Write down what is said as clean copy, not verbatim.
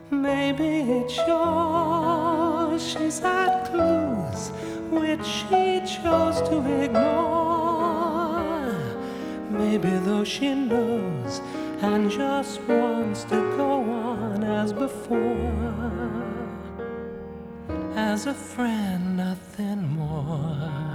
Maybe it's yours. She's had clues which she chose to ignore. Maybe though she knows and just wants to go on as before, as a friend, nothing more.